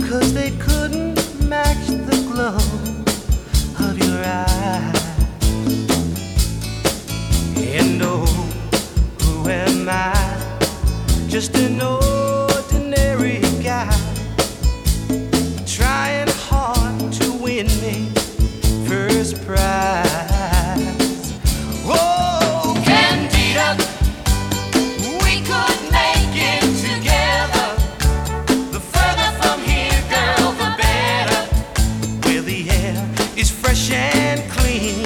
'cause they couldn't match the glow of your eyes. And oh, who am I? Just an ordinary guy, trying hard to win me first prize. Oh, Candida, we could make it together. The further from here, girl, the better. Where the air is fresh and clean.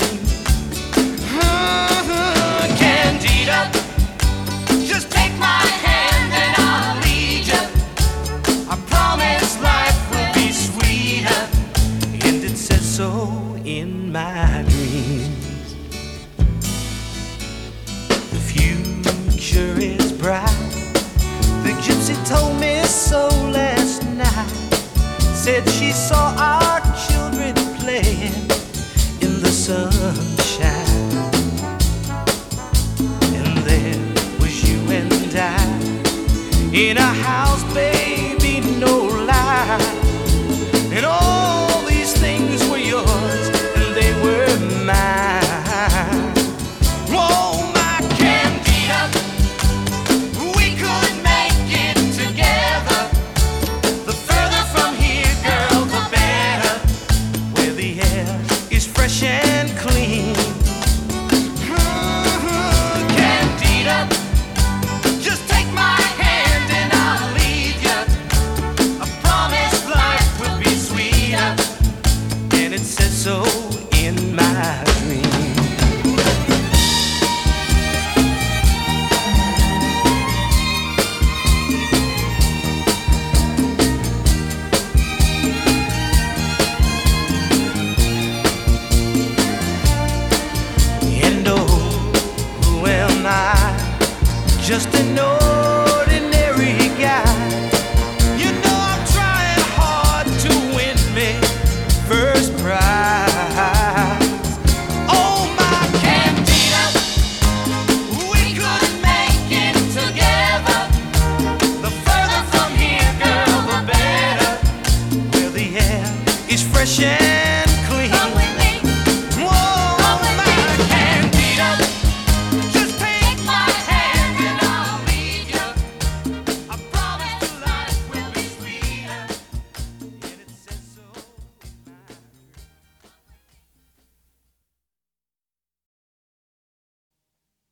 Candida, just take my hand and I'll lead you. I promise life will be sweeter, and it says so in my dreams. The future is bright. The gypsy told me so last night. Said she saw our children playing in the sunshine. And there was you and I in a house, baby, no lie. And all these things were yours and they were mine. Oh, my Candida, we could make it together. The further from here, girl, the better. Where the air is fresh and clean. Candida, just take my hand and I'll lead you. I promise life will be sweeter, and it says so in my dreams. And oh, who am I? Just an ordinary guy. You know I'm trying hard to win me first prize. Oh, my Candida, we could make it together. The further from here, girl, the better. Where the air is fresh and